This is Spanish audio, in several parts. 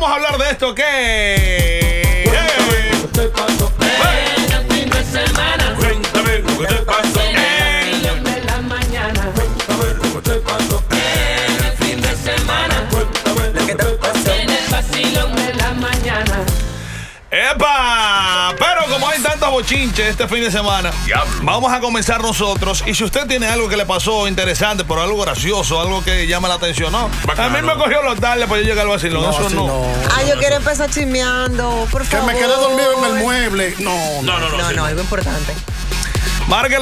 vamos a hablar de esto que... ¿Qué pasó en el fin de semana? Cuéntame lo que te pasó De la mañana. Cuéntame lo que te pasó en el fin de semana. Cuéntame lo que te pasó en el vacilón de la mañana. ¡Epa! Pero como hay tantos bochinches este fin de semana, vamos a comenzar nosotros. Y si usted tiene algo que le pasó interesante, pero algo gracioso, algo que llama la atención, ¿no? A mí me cogió los tardes para yo llegar al vacilón. Eso no. Yo quiero empezar chismeando, por favor. Que me quedé dormido en el mueble. No, algo importante. Marca el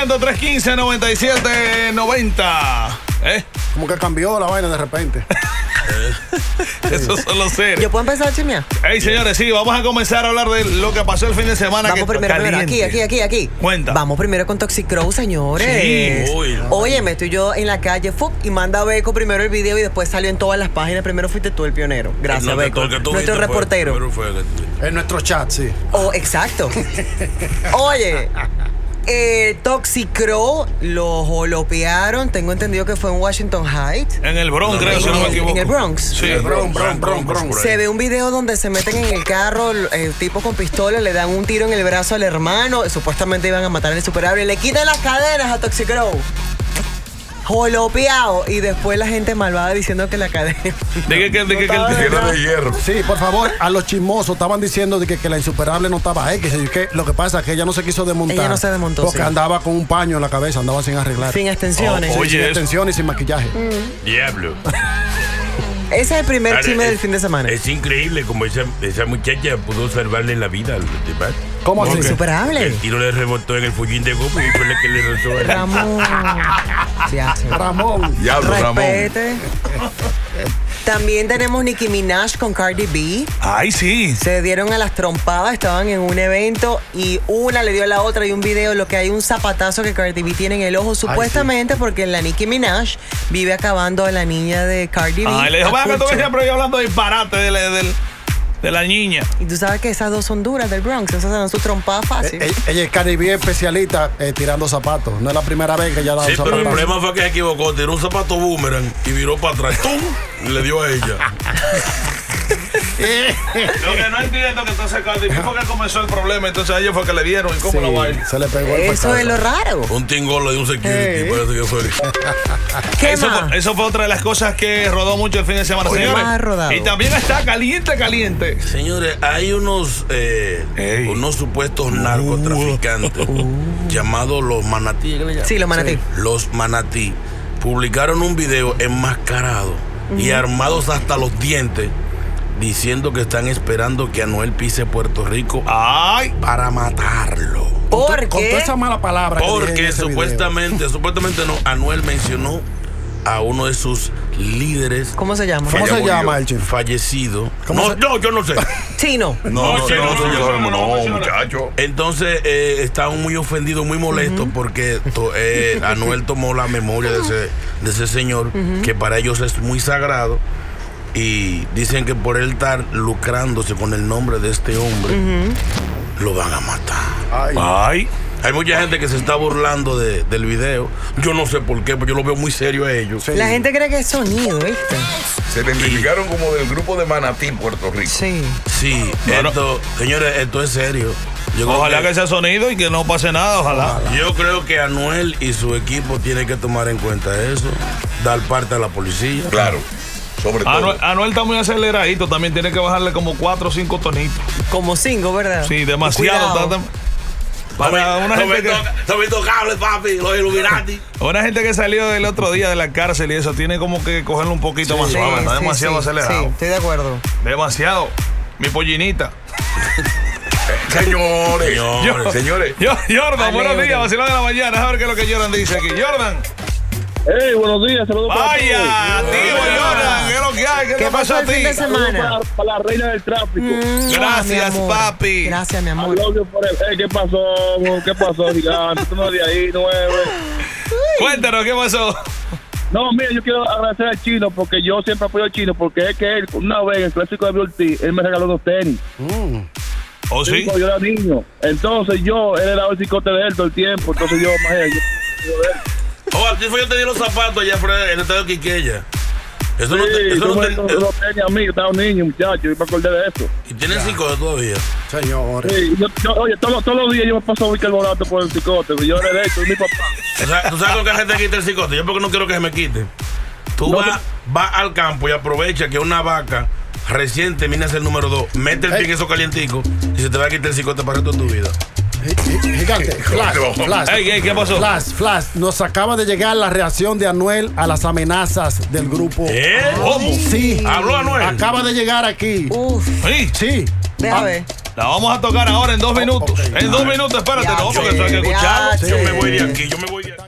800-315-9790. Como que cambió la vaina de repente. Esos son los serios. ¿Yo puedo empezar a chismear? Hey, señores, sí, vamos a comenzar a hablar de lo que pasó el fin de semana. Vamos primero, aquí. Cuenta. Vamos primero con Toxic Crow, señores. Sí, Oye, me estoy yo en la calle, y manda a Beco primero el video y después salió en todas las páginas. Primero fuiste tú el pionero. Gracias, Beco. Nuestro reportero. En nuestro chat, sí. Exacto. Oye, Toxic Crow lo jolopearon. Tengo entendido que fue en Washington Heights. En el Bronx, creo, si no me equivoco. En el Bronx. Sí, el Bronx. Se ve un video donde se meten en el carro, el tipo con pistola, le dan un tiro en el brazo al hermano. Supuestamente iban a matar al insuperable. Le quitan las cadenas a Toxic Crow. Jolopeado. Y después la gente malvada diciendo que la cadena. Dije que el tiro de hierro. Sí, por favor, a los chismosos estaban diciendo de que la insuperable no estaba ahí. Que lo que pasa es que ella no se quiso desmontar. Ella no se desmontó. Porque andaba con un paño en la cabeza, andaba sin arreglar. Sin extensiones. Sin extensiones y sin maquillaje. Diablo. Ese es el primer chisme del fin de semana. Es increíble como esa muchacha pudo salvarle la vida al demás. ¿Cómo así? Insuperable. El tiro le rebotó en el fullín de goma y fue la que le rozó. Ramón. Diablo, respete. También tenemos Nicki Minaj con Cardi B. Ay, sí. Se dieron a las trompadas, estaban en un evento y una le dio a la otra y un video, lo que hay un zapatazo que Cardi B tiene en el ojo, supuestamente porque la Nicki Minaj vive acabando a la niña de Cardi B. Ay, le dijo, vaya que tú siempre hablando de disparate de la niña. Y tú sabes que esas dos son duras del Bronx, esas dan su trompada fácil. Ella es Cardi B especialista tirando zapatos. No es la primera vez que ella da un zapato. Pero el problema fue que se equivocó, tiró un zapato boomerang y viró para atrás. ¡Tum! Y le dio a ella. Lo que no entiendo que entonces Cardi B fue que comenzó el problema, entonces a ellos fue que le dieron y cómo lo va a ir. Se le pegó el Eso es lo raro. Un tingolo de un security, parece que fue. ¿Qué más? Eso fue otra de las cosas que rodó mucho el fin de semana, señores. Más rodado. Y también está caliente. Señores, hay unos supuestos narcotraficantes llamados los manatí. Sí, los manatí. Los manatí publicaron un video enmascarado y armados hasta los dientes diciendo que están esperando que Anuel pise Puerto Rico para matarlo. ¿Por qué? Con toda esa mala palabra. Porque supuestamente no, Anuel mencionó a uno de sus líderes. ¿Cómo se llama? ¿Cómo se llama el chino? Fallecido. No, yo no sé. Chino. No, muchacho. Entonces estaban muy ofendidos, muy molestos porque Anuel tomó la memoria de ese señor, que para ellos es muy sagrado. Y dicen que por él estar lucrándose con el nombre de este hombre, lo van a matar. Ay. Hay mucha gente que se está burlando del video. Yo no sé por qué, pero yo lo veo muy serio a ellos. Sí. La gente cree que es sonido, ¿viste? Se identificaron como del grupo de Manatí, Puerto Rico. Sí. Sí, señores, esto es serio. Ojalá que sea sonido y que no pase nada, ojalá. Yo creo que Anuel y su equipo tienen que tomar en cuenta eso, dar parte a la policía. Claro. Sobre todo. Anuel está muy aceleradito, también tiene que bajarle como 4 o 5 tonitos. Como 5, ¿verdad? Sí, demasiado. Para una gente que... Son intocables, papi, los Illuminati. Una gente que salió del otro día de la cárcel y eso tiene como que cogerlo un poquito más suave. Está demasiado acelerado. Sí, estoy de acuerdo. Demasiado. Mi pollinita. Señores. Jordan, buenos días, vacilón de la mañana. A ver qué es lo que Jordan dice aquí. Jordan. Hey, buenos días, saludos para todos. Vaya, tío Jordan, ¿qué es lo que hay? ¿Qué te pasó a el fin ti? de semana? Para la reina del tráfico. Gracias, papi. Gracias, mi amor. ¿Qué pasó? ¿Qué pasó, gigante? Tú no de ahí, 9. Cuéntanos, ¿qué pasó? No, mira, yo quiero agradecer al Chino porque yo siempre apoyo al Chino porque es que él, una vez en el clásico de Biortí, él me regaló unos tenis. ¿Oh, sí? Yo era niño. Entonces él era el cicote de él todo el tiempo. Entonces yo, imagínate, Así fue, yo te di los zapatos allá afuera en el estadio Quiqueya. Eso no te. Eso no te. Yo tenía a mí, yo estaba un niño, muchacho, yo me acordé de eso. Y tienen psicote todavía. Señores. Sí, oye, todos los días yo me paso a buscar el bolato por el psicote. Yo heredé esto, es mi papá. O sea, ¿tú sabes lo que hace te quita el psicote? Yo porque no quiero que se me quite. Tú vas al campo y aprovecha que una vaca recién termina el número 2, mete el pie en eso calientico y se te va a quitar el psicote para el resto de tu vida. Gigante, Flash. Ey, ¿qué pasó? Flash, nos acaba de llegar la reacción de Anuel a las amenazas del grupo. ¿Cómo? Sí. ¿Habló Anuel? Acaba de llegar aquí. Uf, Sí. Sí. déjame ver. La vamos a tocar ahora en 2 minutos. Ok. En 2 minutos, espérate, Ya, no, porque sí, eso hay que escucharlo. ya, Yo me sí. voy de aquí, yo me voy de aquí.